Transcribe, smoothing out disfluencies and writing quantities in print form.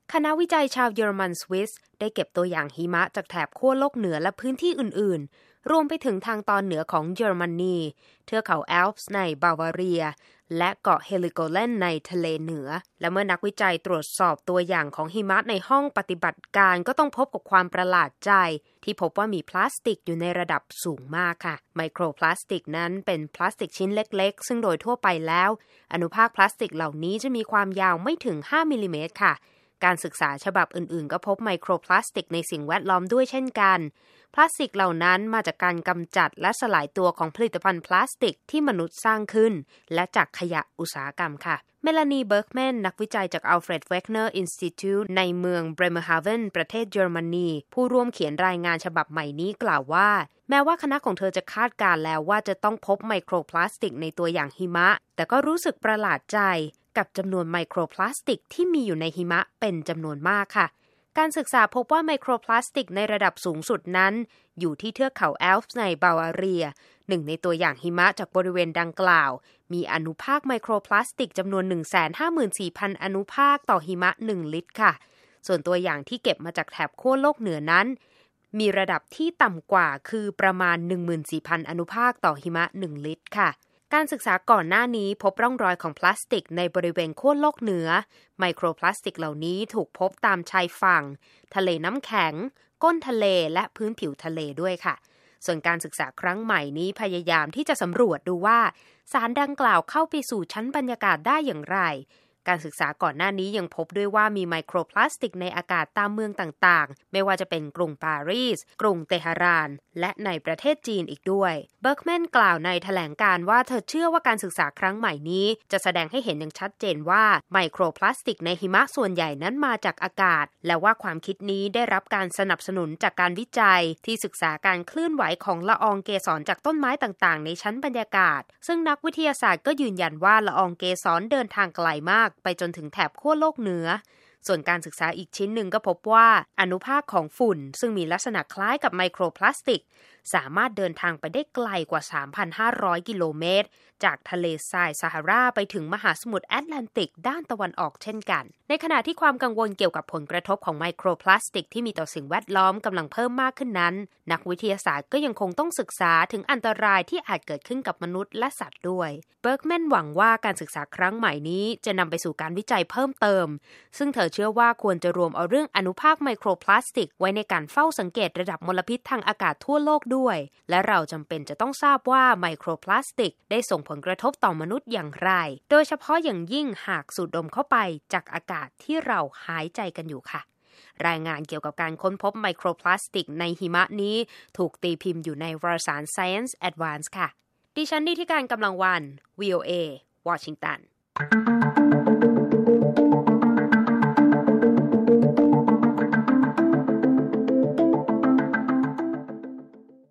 คณะวิจัยชาวเยอรมันสวิสได้เก็บตัวอย่างหิมะจากแถบขั้วโลกเหนือและพื้นที่อื่นๆรวมไปถึงทางตอนเหนือของเยอรมนีเทือกเขาแอลป์ในบาวาเรียและเกาะเฮลิโกแลนในทะเลเหนือและเมื่อนักวิจัยตรวจสอบตัวอย่างของหิมะในห้องปฏิบัติการก็ต้องพบกับความประหลาดใจที่พบว่ามีพลาสติกอยู่ในระดับสูงมากค่ะไมโครพลาสติกนั้นเป็นพลาสติกชิ้นเล็กๆซึ่งโดยทั่วไปแล้วอนุภาคพลาสติกเหล่านี้จะมีความยาวไม่ถึง5มิลลิเมตรค่ะการศึกษาฉบับอื่นๆก็พบไมโครพลาสติกในสิ่งแวดล้อมด้วยเช่นกันพลาสติกเหล่านั้นมาจากการกำจัดและสลายตัวของผลิตภัณฑ์พลาสติกที่มนุษย์สร้างขึ้นและจากขยะอุตสาหกรรมค่ะเมลานีเบิร์กแมนนักวิจัยจากอัลเฟรดเวกเนอร์อินสติทิวต์ในเมืองเบรเมอร์ฮาเวนประเทศเยอรมนีผู้ร่วมเขียนรายงานฉบับใหม่นี้กล่าวว่าแม้ว่าคณะของเธอจะคาดการณ์แล้วว่าจะต้องพบไมโครพลาสติกในตัวอย่างหิมะแต่ก็รู้สึกประหลาดใจกับจำนวนไมโครพลาสติกที่มีอยู่ในหิมะเป็นจำนวนมากค่ะการศึกษาพบว่าไมโครพลาสติกในระดับสูงสุดนั้นอยู่ที่เทือกเขาแอลป์ในบาวาเรียหนึ่งในตัวอย่างหิมะจากบริเวณดังกล่าวมีอนุภาคไมโครพลาสติกจำนวน 154,000 อนุภาคต่อหิมะ1ลิตรค่ะส่วนตัวอย่างที่เก็บมาจากแถบขั้วโลกเหนือนั้นมีระดับที่ต่ำกว่าคือประมาณ 14,000 อนุภาคต่อหิมะ1ลิตรค่ะการศึกษาก่อนหน้านี้พบร่องรอยของพลาสติกในบริเวณขั้วโลกเหนือไมโครพลาสติกเหล่านี้ถูกพบตามชายฝั่งทะเลน้ำแข็งก้นทะเลและพื้นผิวทะเลด้วยค่ะส่วนการศึกษาครั้งใหม่นี้พยายามที่จะสำรวจดูว่าสารดังกล่าวเข้าไปสู่ชั้นบรรยากาศได้อย่างไรการศึกษาก่อนหน้านี้ยังพบด้วยว่ามีไมโครพลาสติกในอากาศตามเมืองต่างๆไม่ว่าจะเป็นกรุงปารีสกรุงเตหะรานและในประเทศจีนอีกด้วยเบิร์กแมนกล่าวในแถลงการว่าเธอเชื่อว่าการศึกษาครั้งใหม่นี้จะแสดงให้เห็นอย่างชัดเจนว่าไมโครพลาสติกในหิมะส่วนใหญ่นั้นมาจากอากาศและว่าความคิดนี้ได้รับการสนับสนุนจากการวิจัยที่ศึกษาการเคลื่อนไหวของละอองเกสรจากต้นไม้ต่างๆในชั้นบรรยากาศซึ่งนักวิทยาศาสตร์ก็ยืนยันว่าละอองเกสรเดินทางไกลมากไปจนถึงแถบขั้วโลกเหนือส่วนการศึกษาอีกชิ้นหนึ่งก็พบว่าอนุภาคของฝุ่นซึ่งมีลักษณะคล้ายกับไมโครพลาสติกสามารถเดินทางไปได้ไกลกว่า 3,500 กิโลเมตรจากทะเลทรายซาฮาราไปถึงมหาสมุทรแอตแลนติกด้านตะวันออกเช่นกันในขณะที่ความกังวลเกี่ยวกับผลกระทบของไมโครพลาสติกที่มีต่อสิ่งแวดล้อมกำลังเพิ่มมากขึ้นนั้นนักวิทยาศาสตร์ก็ยังคงต้องศึกษาถึงอันตรายที่อาจเกิดขึ้นกับมนุษย์และสัตว์ด้วยเบิร์กแมนหวังว่าการศึกษาครั้งใหม่นี้จะนำไปสู่การวิจัยเพิ่มเติมซึ่งเธอเชื่อว่าควรจะรวมเอาเรื่องอนุภาคไมโครพลาสติกไว้ในการเฝ้าสังเกตระดับมลพิษทางอากาศทั่วโลกด้วยและเราจำเป็นจะต้องทราบว่าไมโครพลาสติกได้ส่งผลกระทบต่อมนุษย์อย่างไรโดยเฉพาะอย่างยิ่งหากสูดดมเข้าไปจากอากาศที่เราหายใจกันอยู่ค่ะรายงานเกี่ยวกับการค้นพบไมโครพลาสติกในหิมะนี้ถูกตีพิมพ์อยู่ในวารสาร Science Advance ค่ะดิฉันนิติการกำลังวัน VOA วอชิงตัน